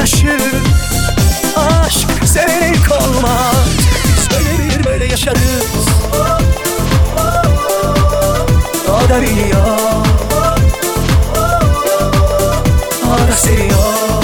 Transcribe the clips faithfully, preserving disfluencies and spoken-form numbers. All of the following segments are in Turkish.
taşı. Aşk severek olmaz, biz böyle bir böyle yaşarız. O da biliyor, o da seviyor.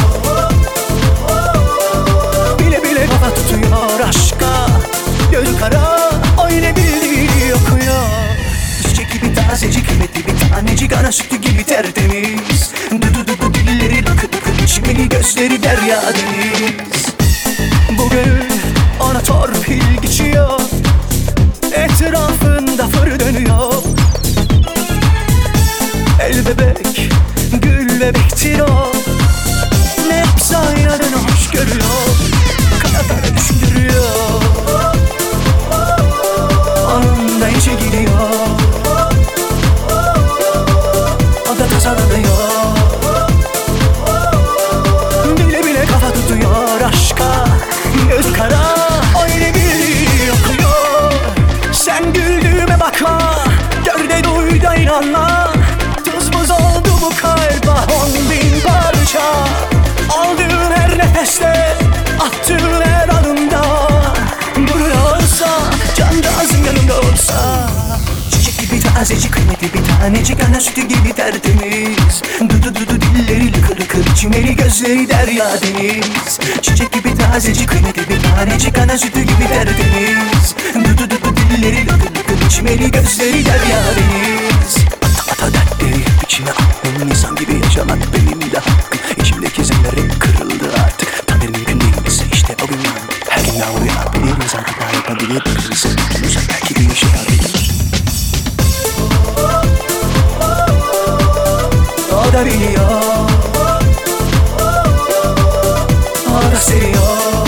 Bile bile kafa tutuyor aşka, gözü kara, o yine bildiğini okuyor. Çiçek gibi tazecik, kıymetli bir tanecik, ana sütü gibi tertemiz. Dudu dudu dilleri lıkır lıkır, içmeli gözleri derya deniz. Bugün ona torpil geçiyor, etrafında fır dönüyor. El bebek, gül bebektir o, ne yapsa inadını hoş görüyor. Kanatları düşündürüyor, onun da işe gidiyor. O da tasalanıyor, bile bile kafa tutuyor aşka, göz kara, o yine bir okuyor. Sen güldüğüme bakma, gör de duy da inanma. Tuz buz oldu bu kalp, ah on bin parça. Aldığın her nefeste, attığın her adımda. Burada olsa, cancağızın yanında olsa. Çiçek gibi tazecik, kıymetli bir tanecik, ana sütü gibi tertemiz. Dudu dudu dilleri lıkır lıkır, içmeli gözleri derya deniz. Çiçek gibi tazecik, kıymetli bir tanecik, ana sütü gibi tertemiz. Dudu dudu dilleri lıkır lıkır, içmeli gözleri derya deniz. Ata ata dertleri içine attım, insan gibi yaşamak benim de hakkım. İçimdeki zemlerim kırıldı artık, tabii mümkün değilse işte o gün yan. Her gün yağmurlayabiliriz, artık daha yapabiliriz. Uzak belki bir işe yarayabilir. O da biliyor, o da seviyor.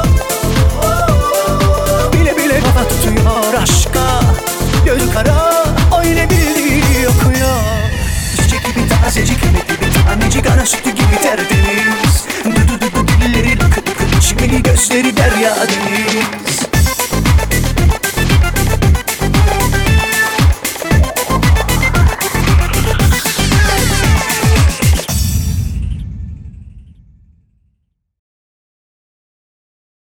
Bile bile kafa tutuyor aşka, gözü kara, o yine bildiğini okuyor. Çiçek gibi tazecik, kıymetli bir tanecik, ana sütü gibi tertemiz. Dudu dudu dilleri lıkır lıkır, içmeli gözleri derya deniz.